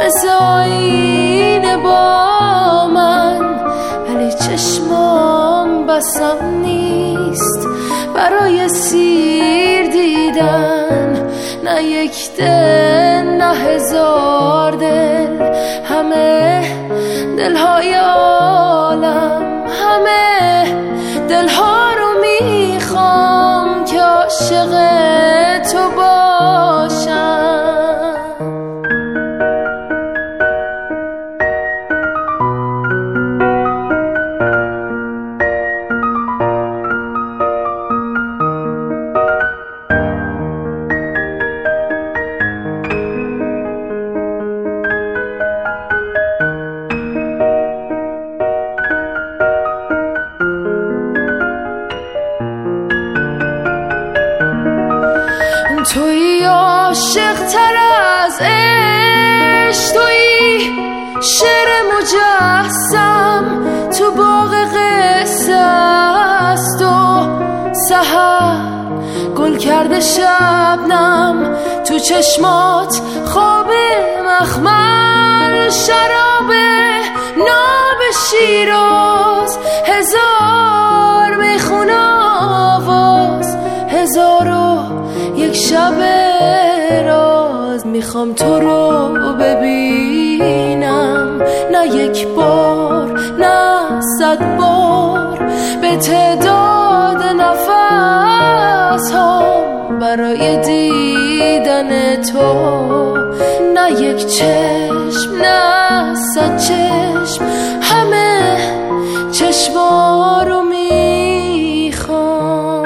مثل آینه با من، ولی چشمام بسم نیست برای سیر دیدن. نه یک دل نه هزار دل، همه دلهای عالم، همه دلها رو میخوام که عاشق تو باشم. توی عاشق تر از عشق، توی شعر مجسم تو باغ قصه است و سحر گل کرده شبنم تو چشمات خواب مخمل، شراب ناب شیراز، هزار میخون آواز، هزار و یک شب راز. میخوام تو رو ببینم، نه یک بار نه 100 بار، به تعداد نفس هم برای دیدن تو. نه یک چشم نه 100 چشم، همه چشما رو میخوام.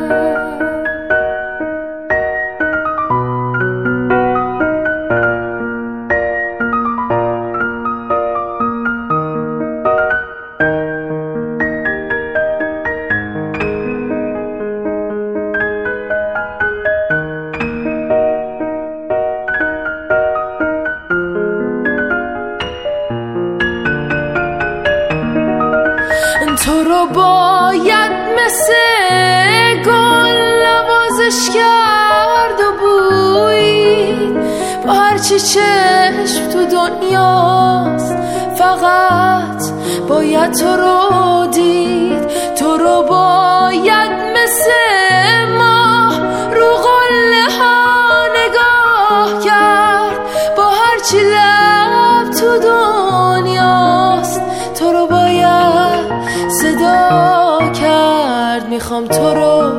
تو رو باید مثل گل نوازش کرد و بویی، با هرچی چشم تو دنیاست فقط باید تو رو دید. تو رو باید مثل ماه رو قله ها نگاه کرد، با هرچی لب تو دنیاست تو رو باید صدا کرد. میخوام تو رو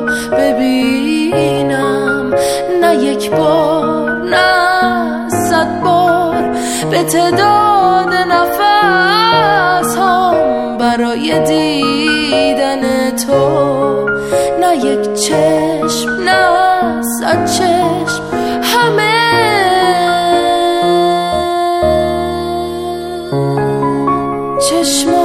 ببینم، نه یک بار نه 100 بار، به تعداد نفس هم برای دیدن تو. نه یک چشم نه 100 چشم، همه چشم